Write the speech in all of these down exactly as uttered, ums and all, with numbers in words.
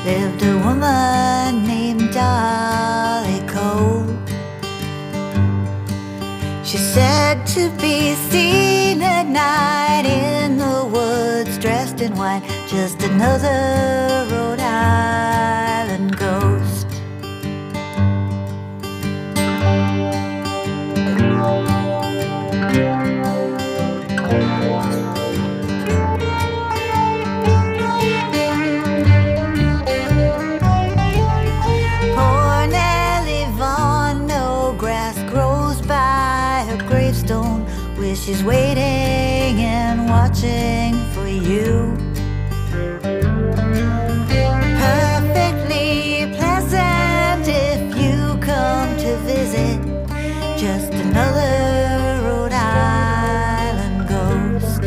lived a woman named Dolly Cole. She said to be seen at night in the woods, dressed in white, just another Rhode Island ghost. Poor Nellie Vaughan, no grass grows by her gravestone, where she's waiting and watching for you. Perfectly pleasant if you come to visit, just another Rhode Island ghost.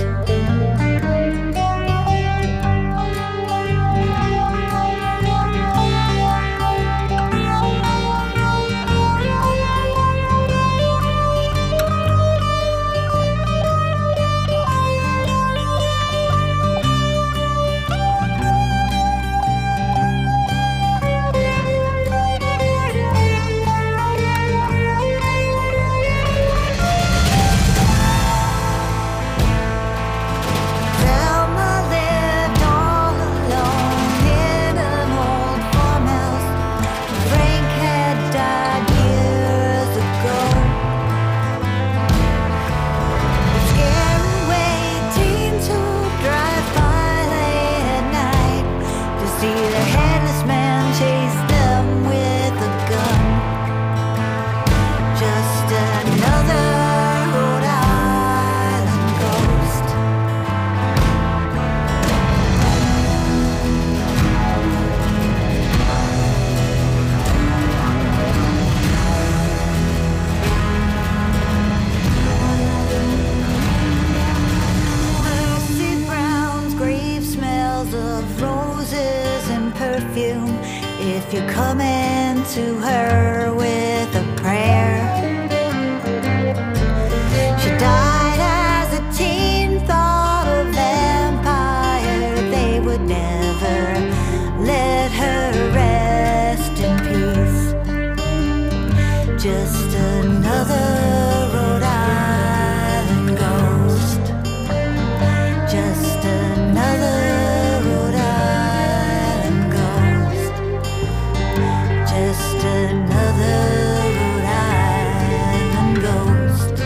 If you're coming to her with a prayer. She died as a teen, thought a vampire. They would never let her rest in peace. Just another Rhode Island ghost. Just another Rhode Island ghost. Just another Rhode Island ghost.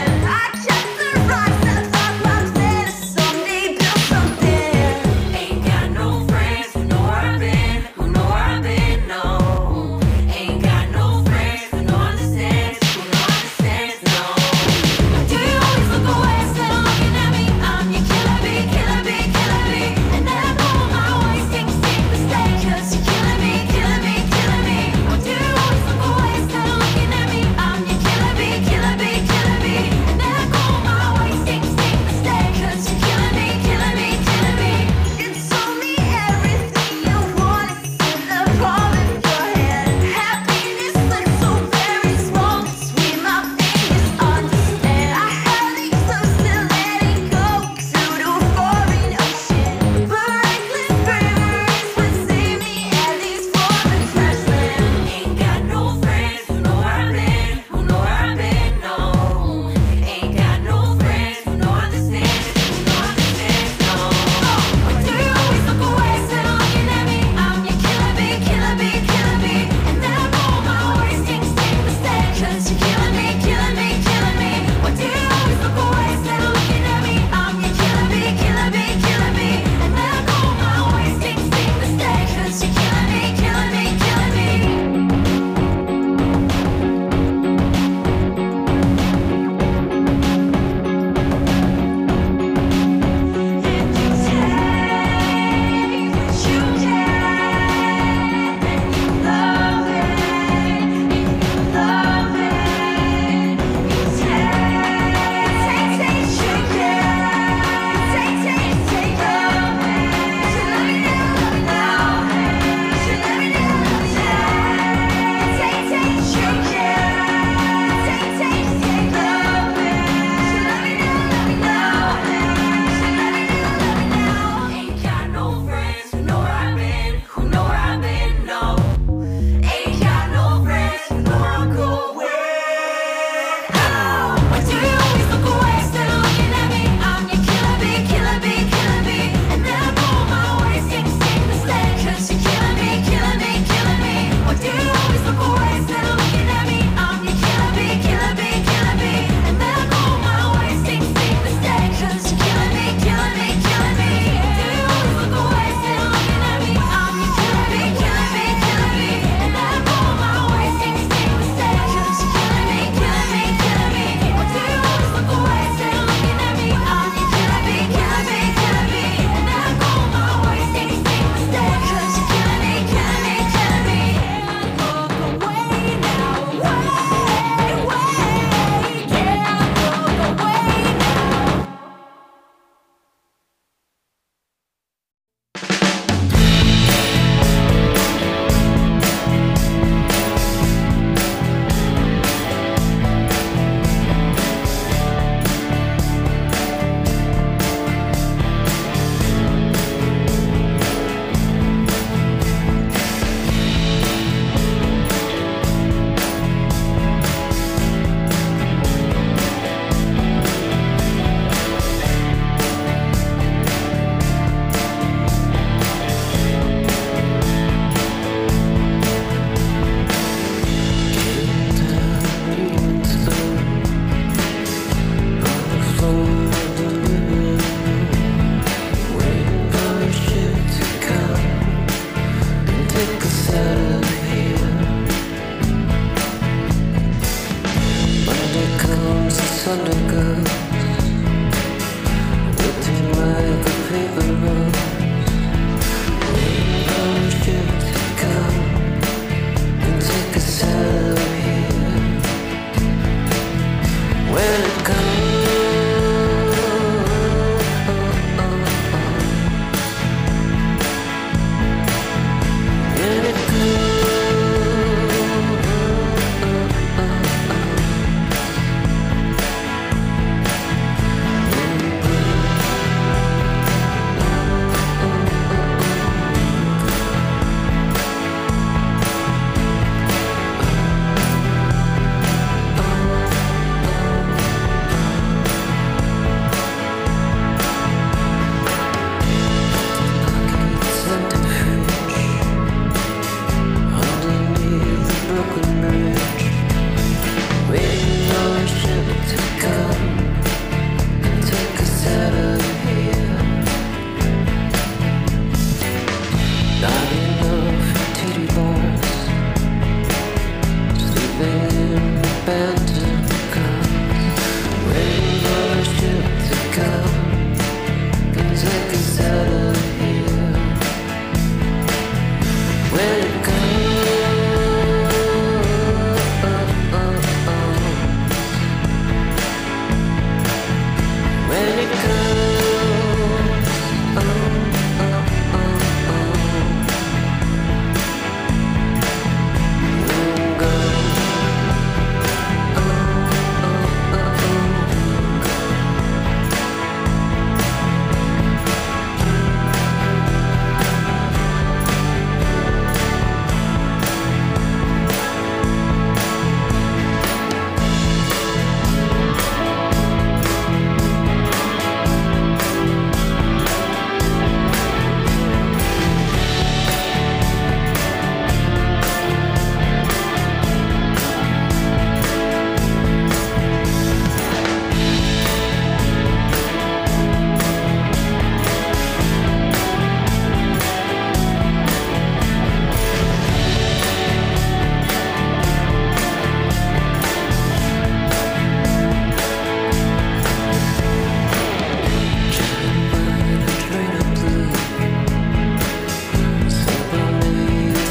Ain't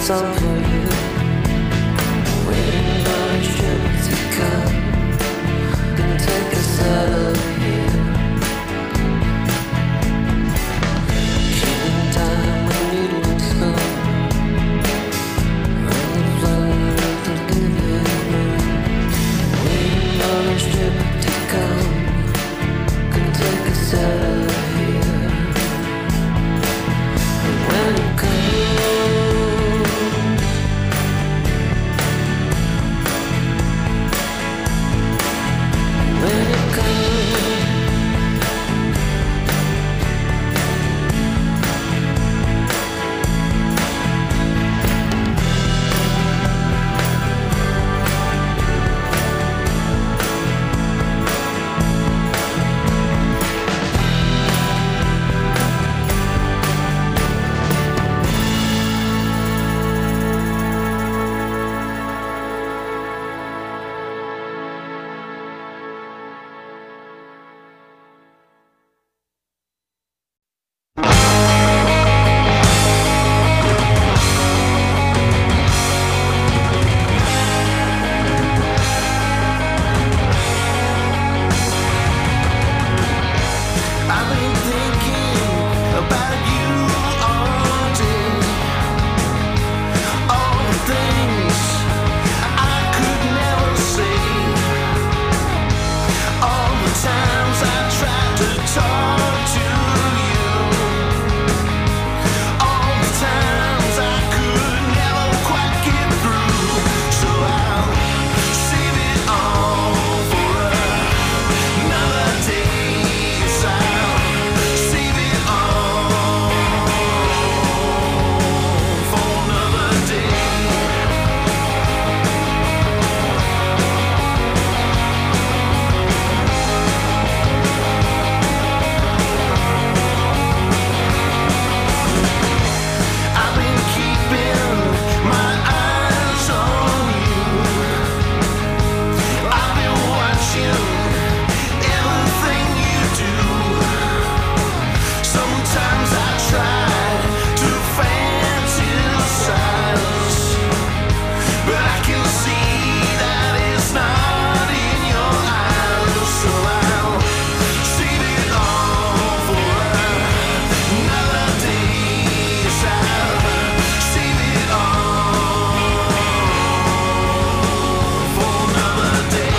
song for you. Waiting on a ship to come, can take us out of here. Killing time when you look slow. On the floor of the living room. Waiting on a ship to come, can take us out of here. And when it comes, when it comes, I've been thinking about you all day. All the things I could never say. All the times I tried to talk to you. All the times I could never quite get through. So I'll save it all for another day. Yes, I'll save it all for another day. I've been keeping my eyes on you. I've been watching everything you do. Sometimes I try to fantasize, but I can see that it's not in your eyes. So I'll save it all for another day. Yes, I'll save it all for another day.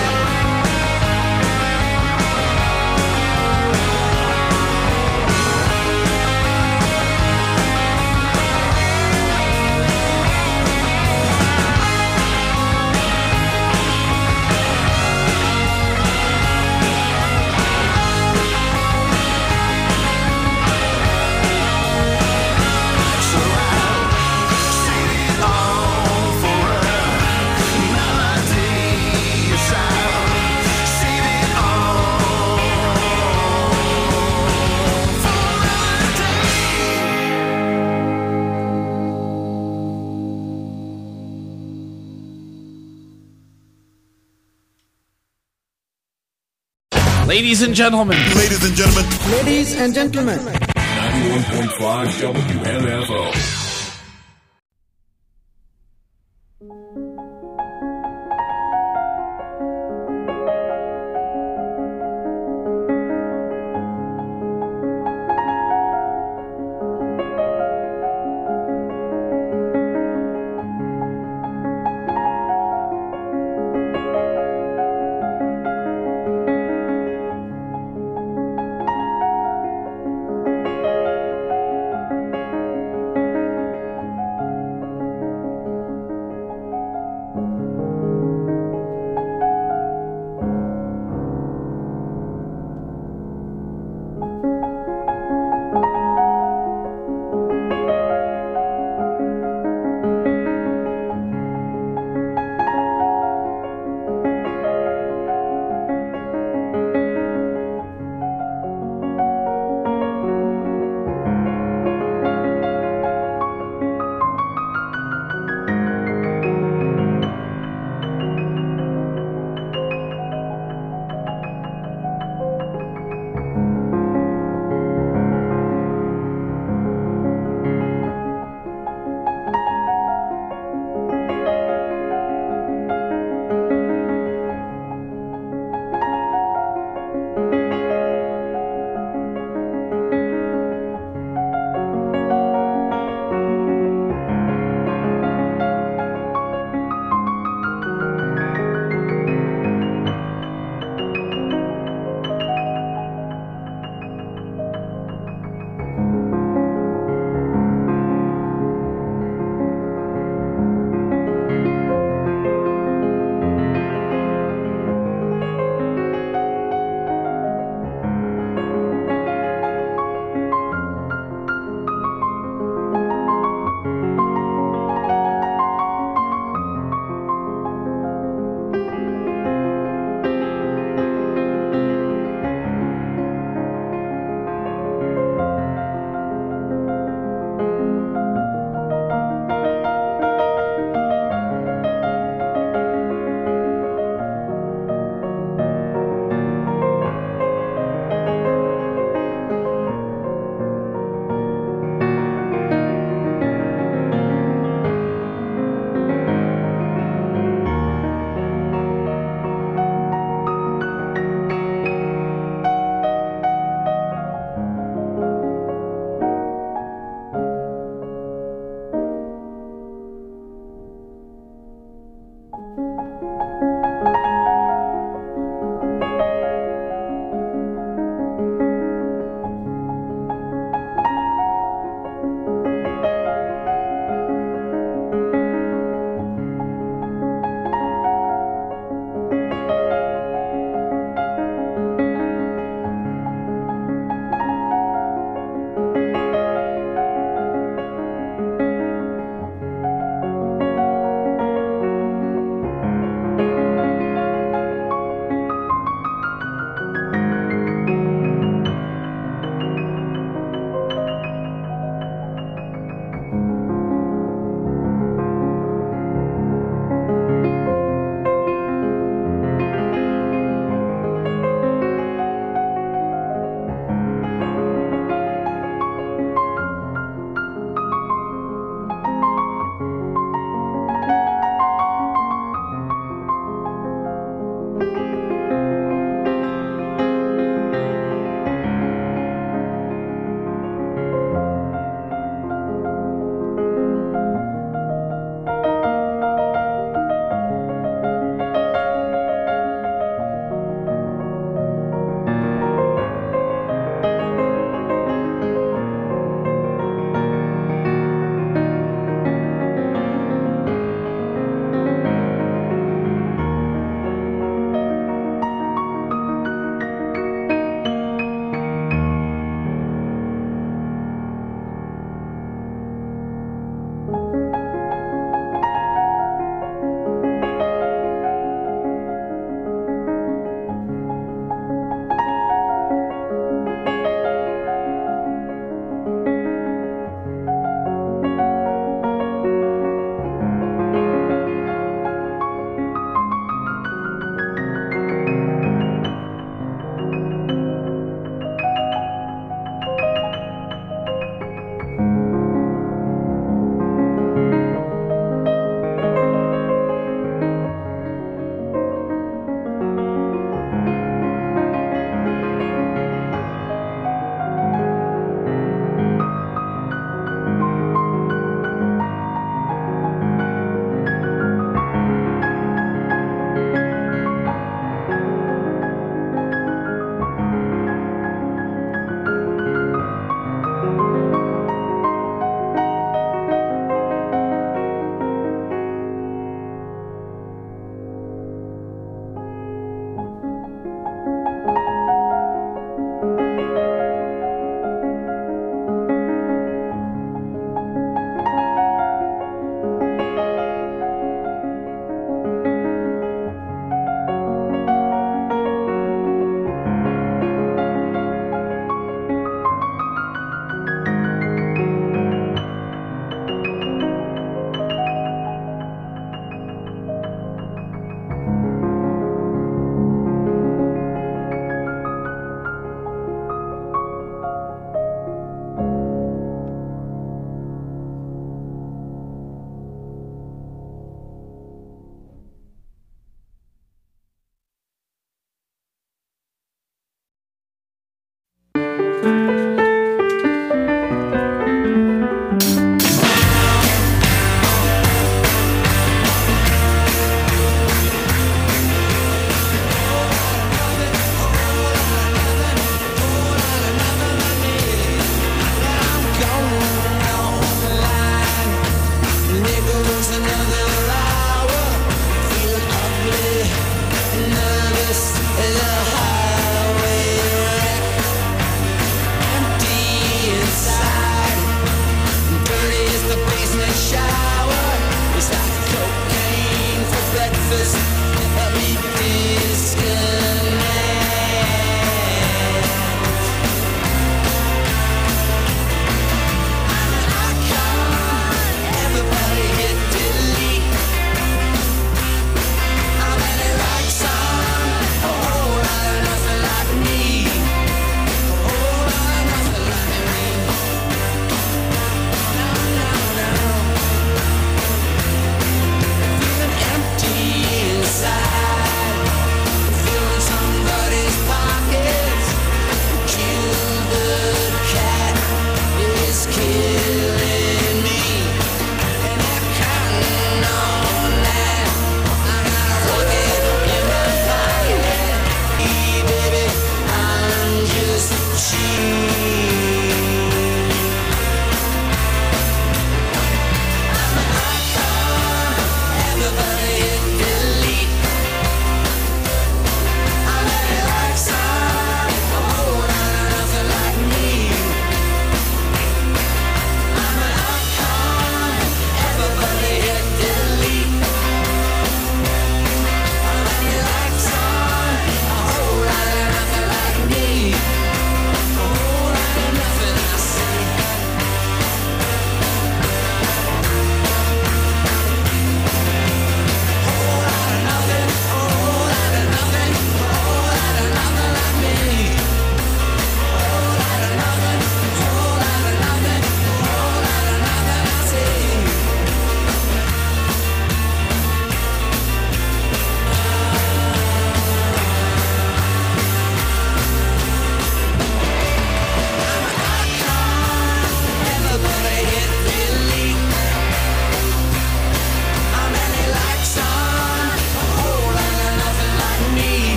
So I'll save it all for another day. Yes, I'll save it all for another day. Ladies and gentlemen, Ladies and gentlemen, Ladies and gentlemen, ninety-one point five W M F O.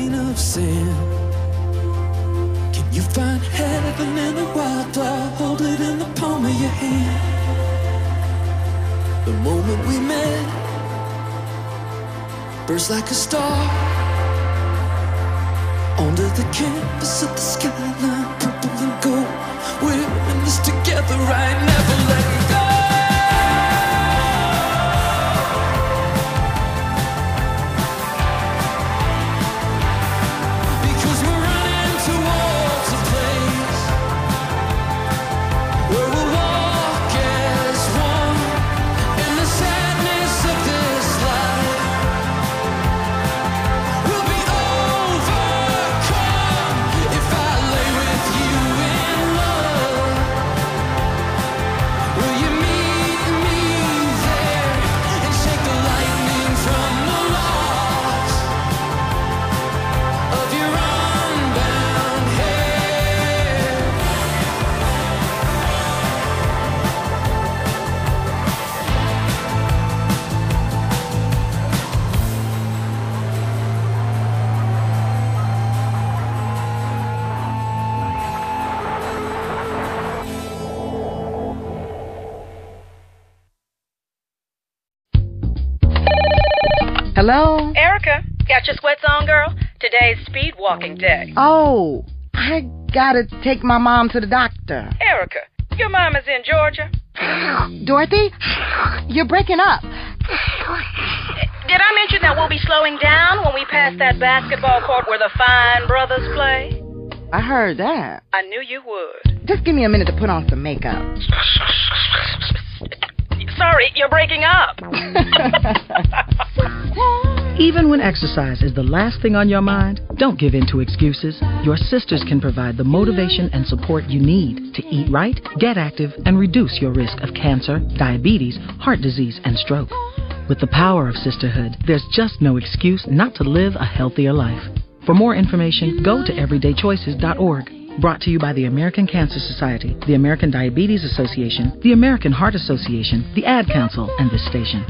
grain of sand. Can you find heaven in a wildflower? Hold it in the palm of your hand. The moment we met, burst like a star. Under the canvas of the skyline, purple and gold. We're in this together, right? Never letting go. Because we're running towards a place where we'll walk as one in the sadness of this life. We'll be overcome if I lay with you in love. Will you meet me there and shake the lightning from the loss of your unbound hair? Hello? Erica, got your sweats on, girl? Today's speed walking day. Oh, I gotta take my mom to the doctor. Erica, your mom is in Georgia. Dorothy, you're breaking up. Did I mention that we'll be slowing down when we pass that basketball court where the Fine Brothers play? I heard that. I knew you would. Just give me a minute to put on some makeup. Sorry, you're breaking up. Even when exercise is the last thing on your mind, don't give in to excuses. Your sisters can provide the motivation and support you need to eat right, get active, and reduce your risk of cancer, diabetes, heart disease, and stroke. With the power of sisterhood, there's just no excuse not to live a healthier life. For more information, go to everyday choices dot org. Brought to you by the American Cancer Society, the American Diabetes Association, the American Heart Association, the Ad Council, and this station.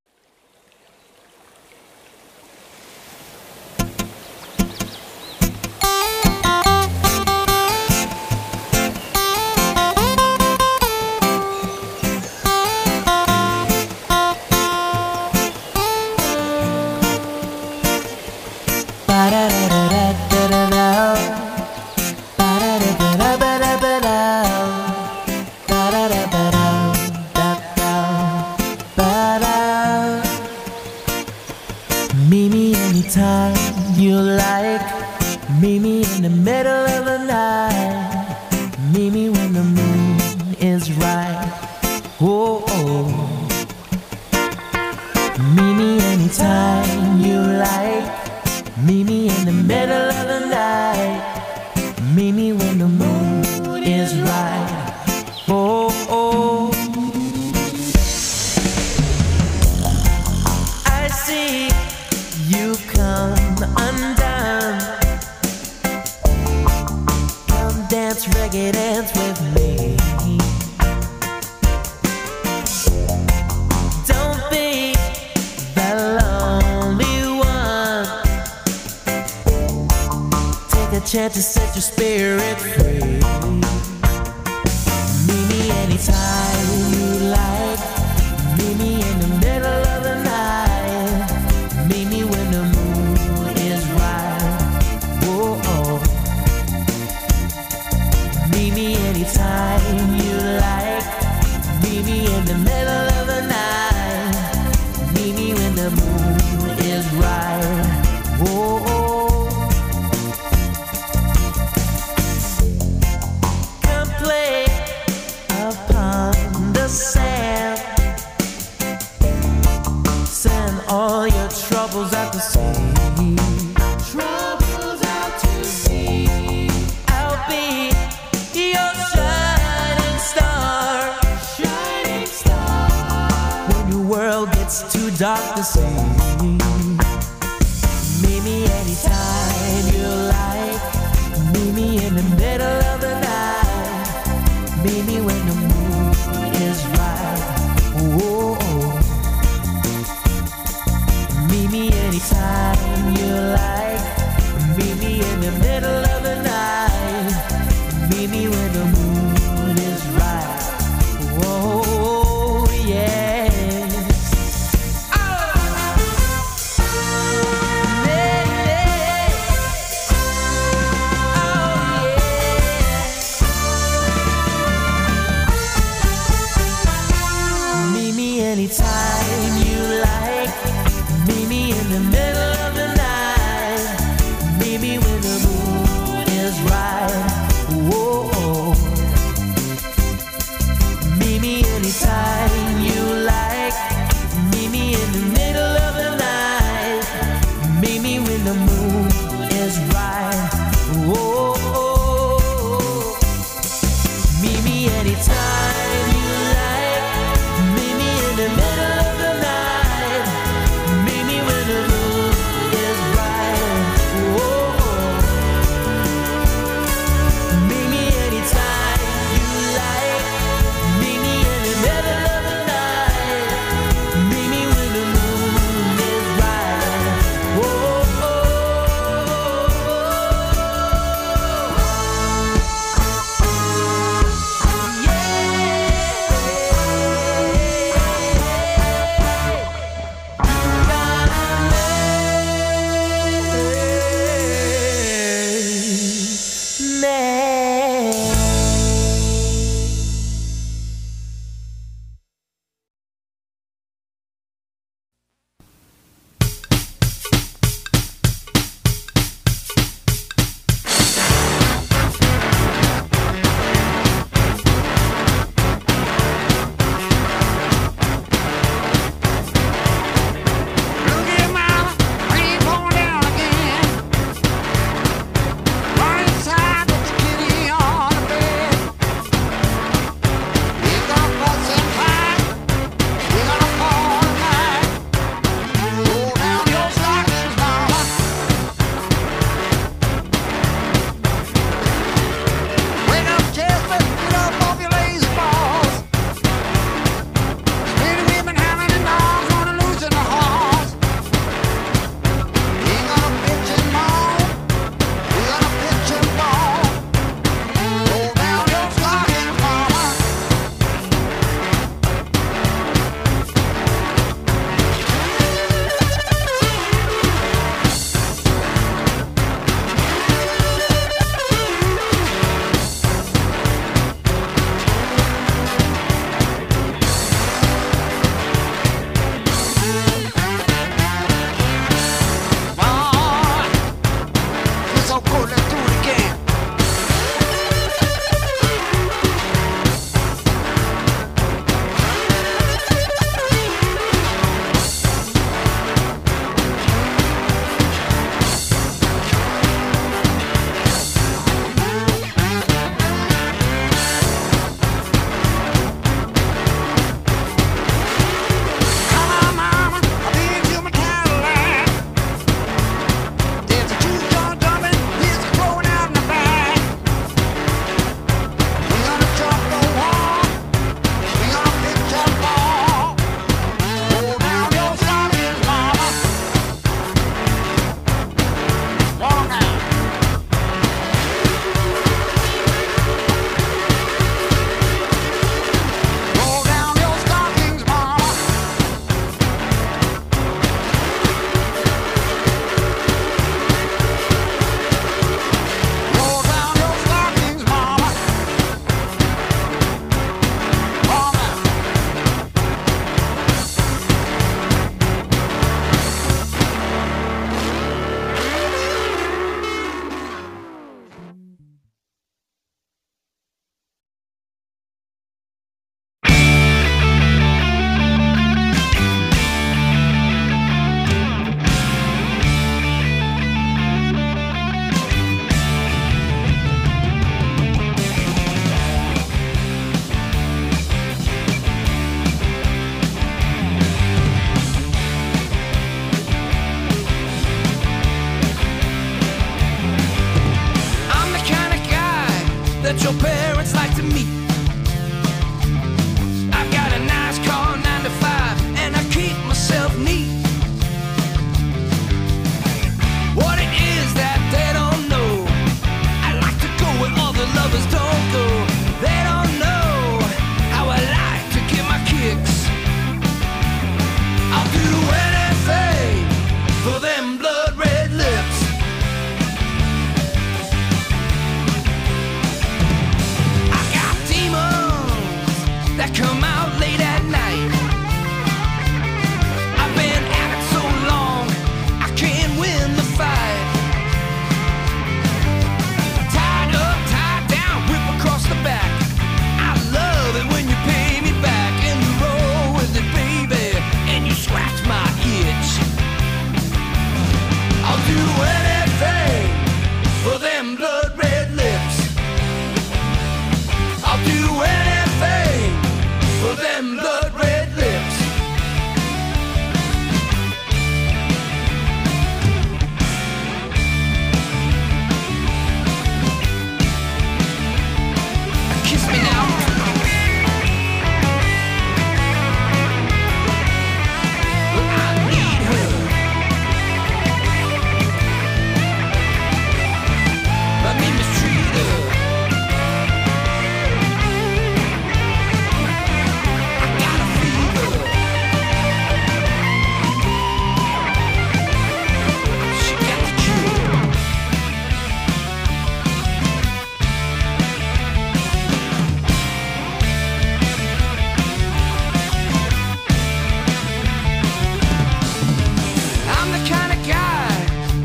Meet me anytime you like. Meet me in the middle of the night. Meet me when the moon is right. Oh, oh. Meet me anytime you like. Meet me in the middle of the night. Meet me when the moon is right. Oh, oh. I see you come undone. Come dance, reggae dance with me. Don't be the lonely one. Take a chance to set your spirit free. Meet me anytime you like. Meet me in the middle of the night. Meet me when the moon is right. Whoa, oh. Meet me anytime you like. Meet me in the middle of the night. Meet me when the moon is right. Whoa, oh. Come play upon the sand. Send all your troubles out to sea. Troubles out to sea. I'll be your shining star. Shining star. When your world gets too dark to see. Meet me anytime you like. Meet me in the middle of the night. Meet me when the moon is right. Whoa, oh. Meet me anytime you like. me in the middle of the night. Meet me when the moon is right. Whoa, yes. Oh, yeah, yeah. Oh, yeah. Meet me anytime you like. Meet me in the middle of the night. Meet me when the moon is right. Whoa. Meet me anytime you like. Meet me in the middle of the night. Meet me when the moon is right. Whoa. Meet me anytime you like. Meet me in the middle of the night. Meet me when the moon is right. Whoa. Meet me anytime you like. Meet me in the middle of the night. Meet me when the moon is right. Whoa. Look at mama, rain pouring down again. Run inside with the kitty on the bed. We're gonna fuss and fight. We're gonna fall tonight. Roll down your stockings, mama. Wake up, Chester, get up off your lazy balls. Pretty women howling and dogs wanna loosen the horse. We're gonna pitch and moan. We're gonna pitch and ball. Roll down your stockings, mama. Boy, it's so cool, let's do it again. Come on, mama, I'll be into my Cadillac. There's a juice jar dumping, whiskey flowing out in the back. We're gonna jump the wall. We're gonna pitch a ball. Roll down your stockings, mama. Walk out. Roll down your stockings, mama. Roll down your stockings, mama. Walk out. I'm the kind of guy that your parents like to meet. I've got a nice car, nine to five, and I keep myself neat. What it is that they don't know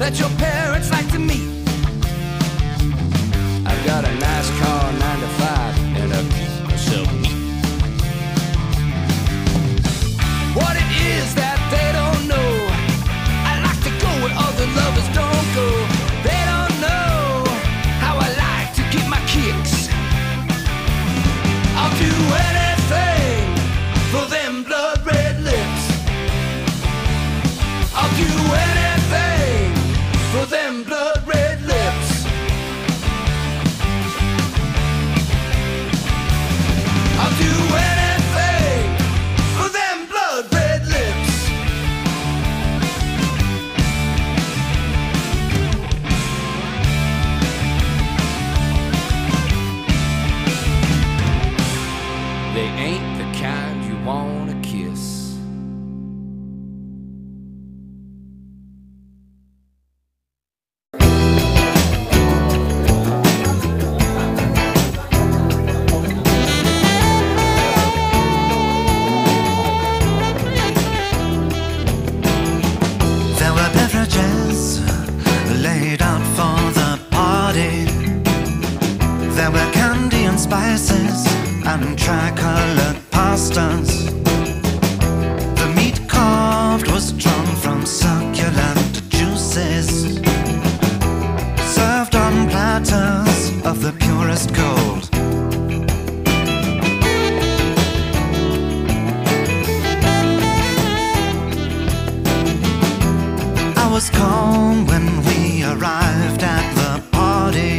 that your parents like to meet. I've got a nice car, nine to five, and a sub meat. What it is that they don't know, I like to go where other lovers don't go. They don't know how I like to get my kicks. I'll do anything for them blood red lips. I'll do anything for them blood red lips. I'll do anything for them blood red lips. They ain't the kind you wanna kiss. There were beverages laid out for the party. There were candy and spices and tricolored pastas. The meat carved was drawn from succulent juices, served on platters of the purest gold. I was calm when we arrived at the party.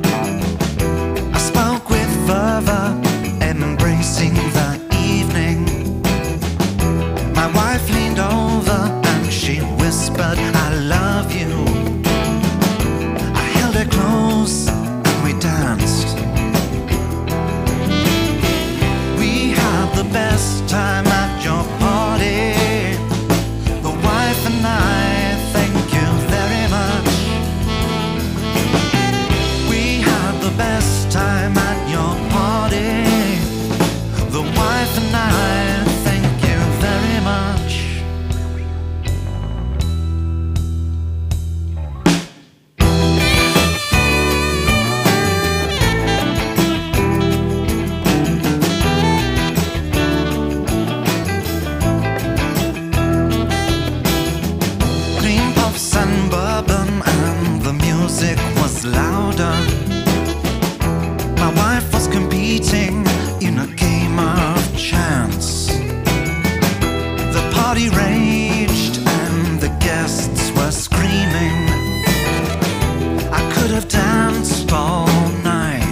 I spoke with fervor, embracing the evening. My wife leaned over and she whispered, I love you. I held her close and we danced. We had the best time at your party. The wife and I, thank you very much. We had the best time at your party. The wife and I, thank you very much. Cream puffs and bourbon and the music was louder. My wife was competing in a game of chance. The party raged and the guests were screaming. I could have danced all night.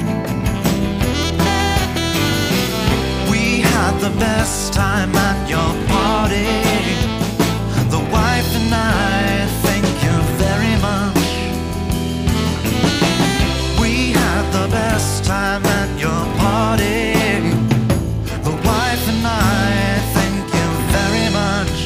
We had the best time at your party. The wife and I, thank you very much. We had the best time at your party. The wife and I, thank you very much.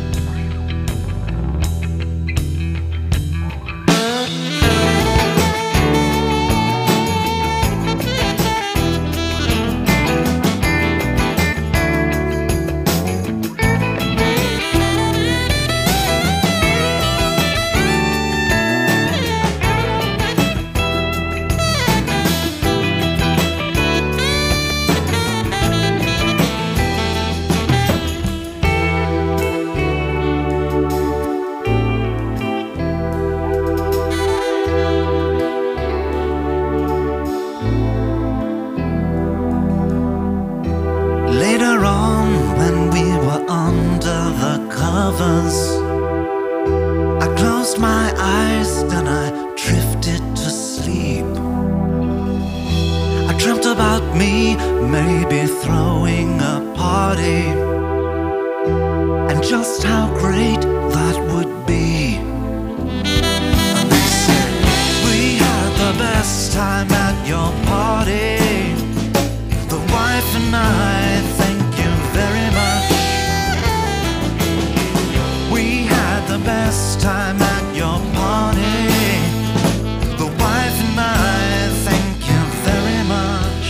Later on, when we were under the covers, I closed my eyes, then I drifted to sleep. I dreamt about me, maybe throwing a party, and just how great that would be. And they said, we had the best time at your party. The wife and I, thank you very much. We had the best time at your party. The wife and I, thank you very much.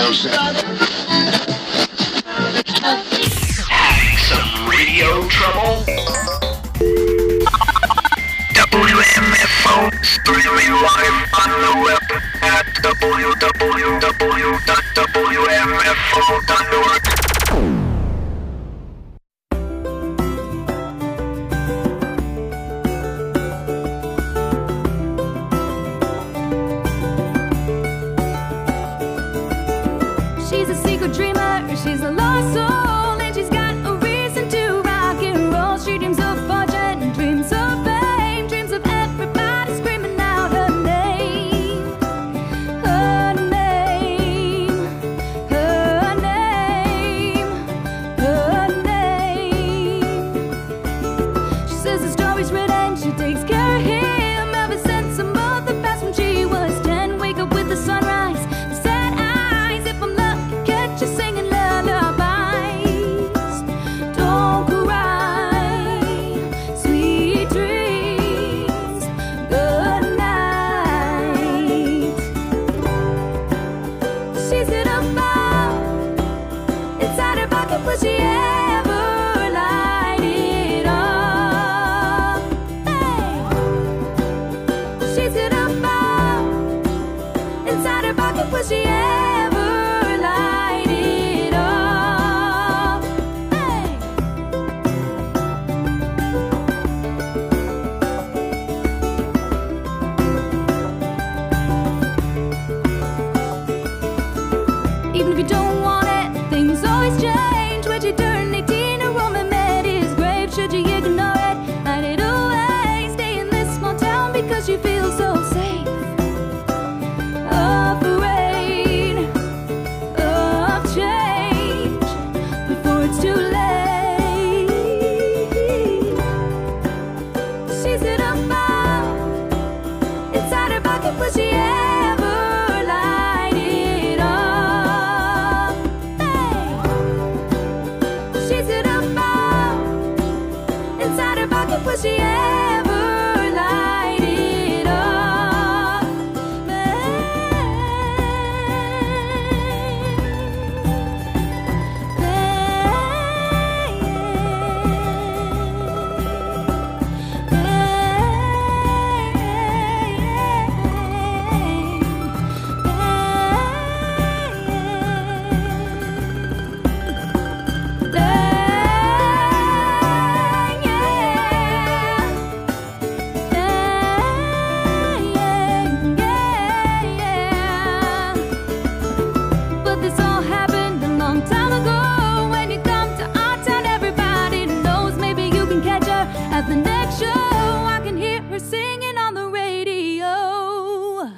Some radio trouble? W M F O streaming live on the web at w w w dot w m f o dot org. She's a secret dreamer, she's a lost soul, and she's got a reason to rock and roll. She dreams of fortune, dreams of fame, dreams of everybody screaming out her name. Her name, her name, her name. She says the story's written, she takes care of him ever since her mother passed when she was ten. Wake up with the sunrise, the sad eyes, if I'm lucky, catch you singing lullabies. Don't cry, sweet dreams, good night. She's in a bowl inside her pocket, will she ever light it up? Hey. She's in a bowl inside her pocket, will she ever light it up? Hey. Even if you don't want it, things always change. When you turn eighteen, a woman met his grave. Should you ignore it, hide it away? Stay in this small town because you feel so safe. Afraid of change before it's too late. She's in a bowl inside her pocket, will she ever light it up? Hey. She's in a bowl inside her pocket, will she ever light it up? But this all happened a long time ago. When you come to our town, everybody knows. Maybe you can catch her at the next show. I can hear her singing on the radio.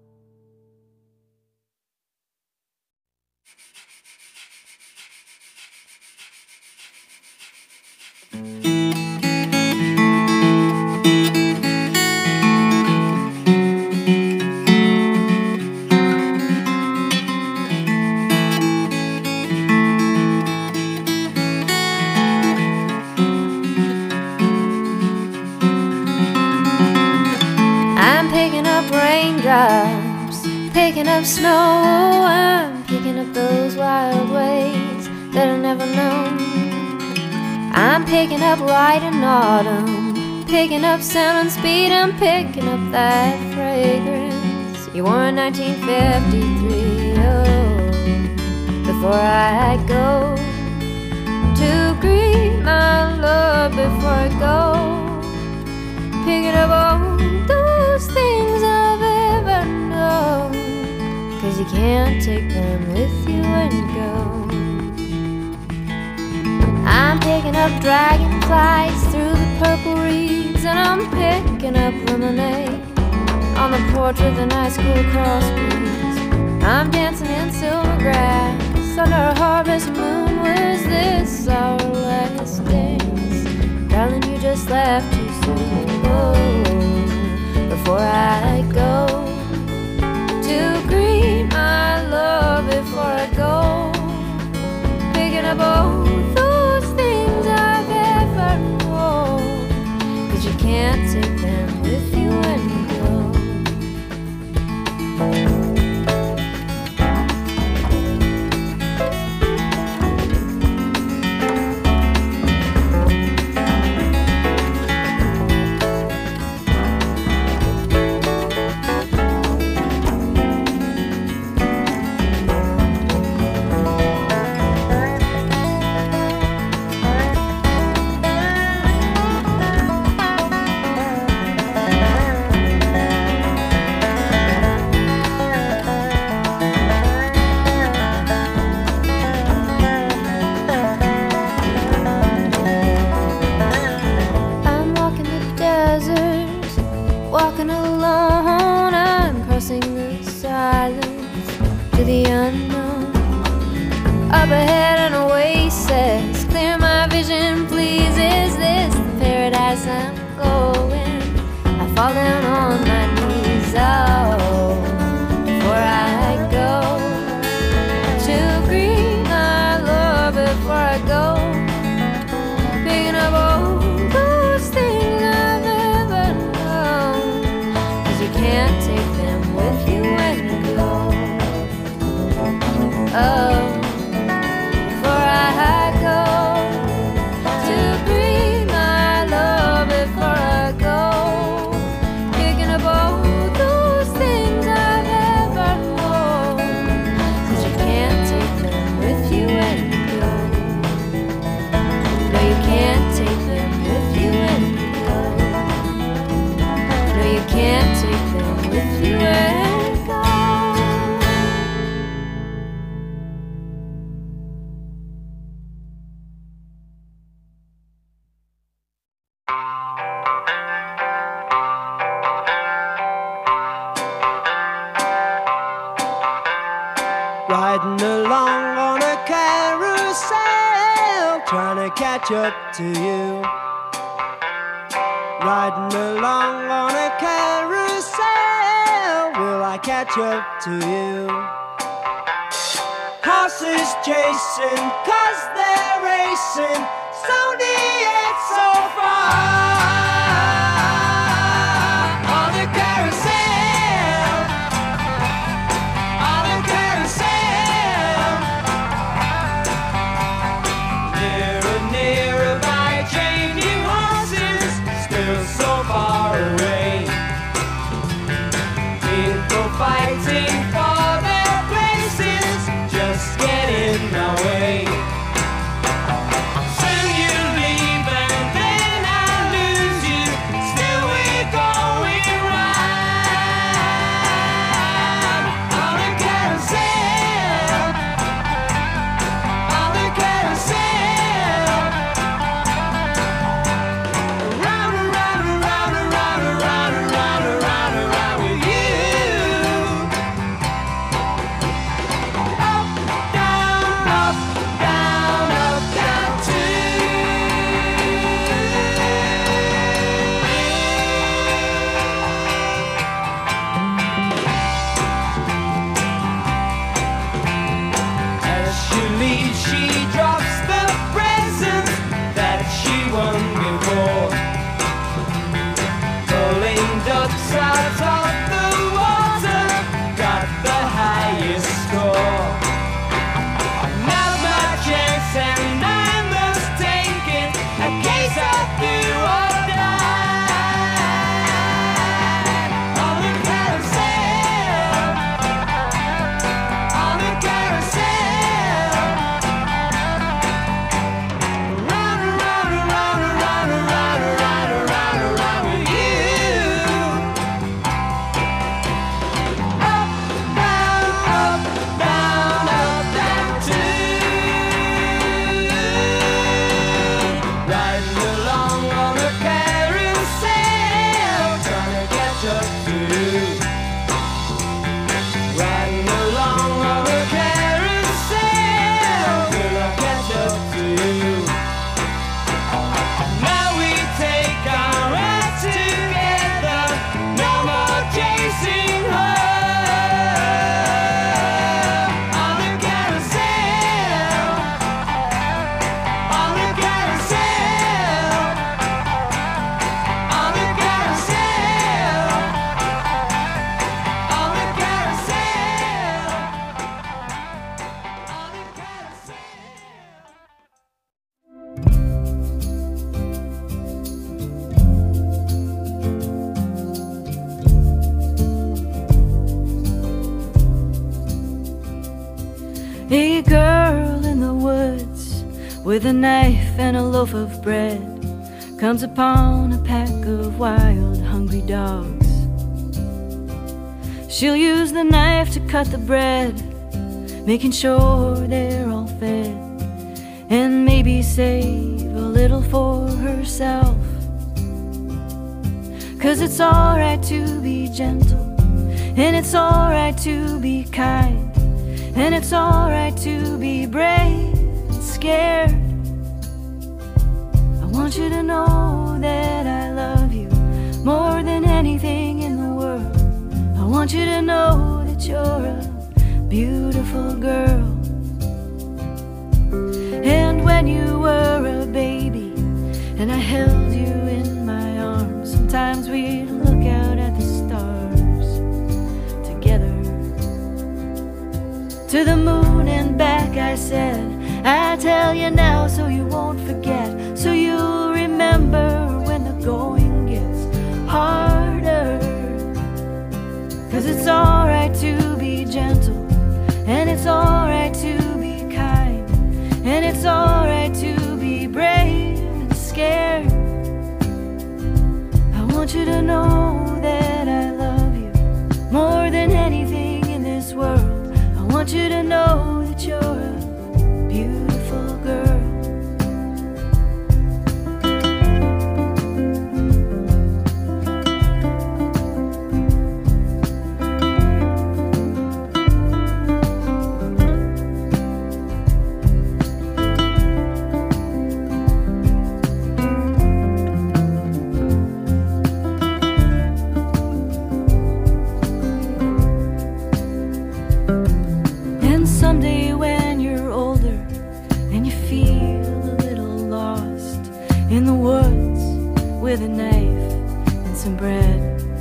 I'm picking up raindrops, picking up snow. I'm picking up those wild ways that I've never known. I'm picking up light and autumn, picking up sound and speed. I'm picking up that fragrance you wore in nineteen fifty-three. Oh, before I go to greet my love, before I go picking up all those things I've ever known, 'cause you can't take them with you when you go. I'm picking up dragonflies through the purple reeds, and I'm picking up lemonade on the porch with an ice cool cross breeze. I'm dancing in silver grass under a harvest moon. Was this our last dance? Darling, you just left too soon. Oh, before I go to greet my love, before I go picking up all those things I've ever known, 'cause you can't take them with you when you go. you can't take them with you when you go. Oh, before I go to breathe my love, before I go picking up all those things I've ever known, 'cause you can't take them with you when you go. No, you can't take them with you when you go. No, you can't take them with you when you go. Riding along on a carousel, trying to catch up to you. Riding along on a carousel, will I catch up to you? Horses chasing, 'cause they're racing, so near yet so far. On a carousel, on a carousel, nearer, nearer by changing horses, still so far away. People fighting for their places, just get in my way. Soon you leave and then I lose you, still we're going round. On a carousel, on a carousel, round and round and round and round and round and round and round and round with you. Up, down, up, down, up, down too. As she leaves, she drops the presents that she won before, pulling ducks out of the water, got the highest score. Now's my chance and I must take it, a case of do or die. On the carousel, on the carousel, round and round and round and round and round and round and round and round with you. Up, down, up, down, up, down too. Riding along on a carousel, trying to catch up to you. Riding along on a carousel, will I catch up to you? Now we take our ride together, no more chasing her. On the carousel, on the carousel, on the carousel, on the carousel, on the carousel. A girl in the woods with a knife and a loaf of bread comes upon a pack of wild, hungry dogs. She'll use the knife to cut the bread, making sure they're all fed, and maybe save a little for herself. 'Cause it's alright to be gentle, and it's alright to be kind, and it's alright to be brave and scared. I want you to know that I love you more than anything in the world. I want you to know that you're a beautiful girl. And when you were a baby and I held you in my arms, sometimes we'd look out at the stars to the moon and back, I said. I tell you now so you won't forget, so you'll remember when the going gets harder. Cause it's alright to be gentle, and it's alright to be kind, and it's alright to be brave and scared. I want you to know that I love you more than anything in this world. I want you to know that you're a beautiful girl. Someday when you're older and you feel a little lost in the woods with a knife and some bread,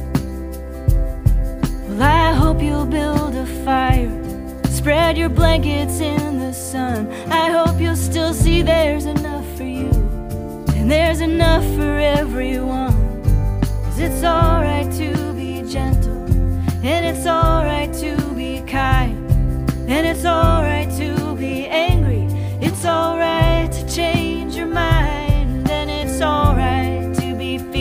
well, I hope you'll build a fire, spread your blankets in the sun. I hope you'll still see there's enough for you and there's enough for everyone.